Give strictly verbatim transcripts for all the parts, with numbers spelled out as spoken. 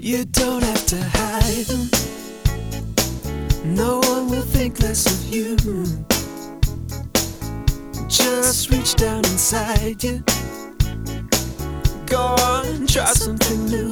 You don't have to hide them. No one will think less of you. Just reach down inside you. Go on, try something new.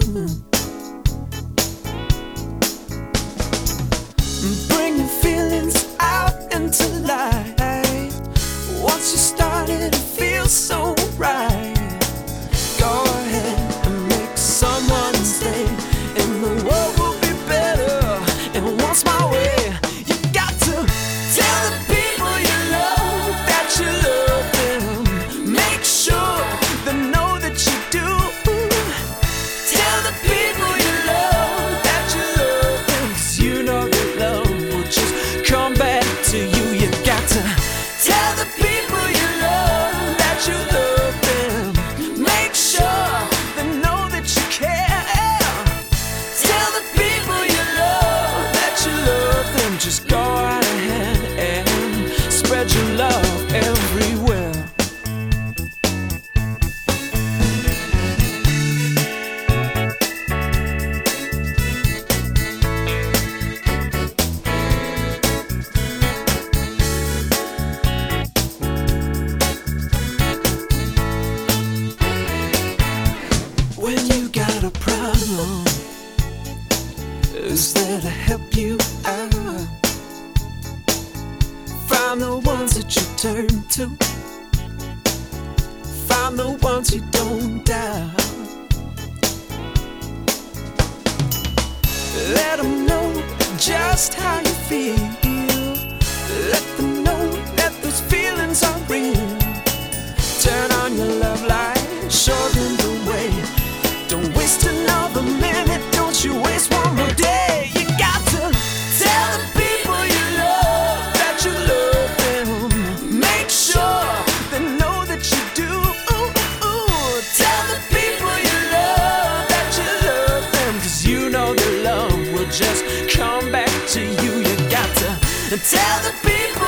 Bring your feelings out into light. Once you started, it feels so right. Go ahead and make someone's day, and the world will be better. And once my way, you got to tell the people you love that you love them. Make sure they know that you do. Tell the people you love that you love them, 'cause you know that love will just come back to you. You got to tell the people you love that you love them. Make sure they know that you care. Tell the people you love that you love them. Just go out ahead and spread your love everywhere. When you got a problem, who's there to help you out? Find the ones that you turn to. Find the ones you don't doubt. Let them know just how you feel. Let them know that those feelings are real. Turn on your love light, show them the way. Don't waste another minute, don't you waste one more day. You got to tell the people you love that you love them. Make sure they know that you do. Tell the people you love that you love them, 'cause you know that love will just come back to you. You got to tell the people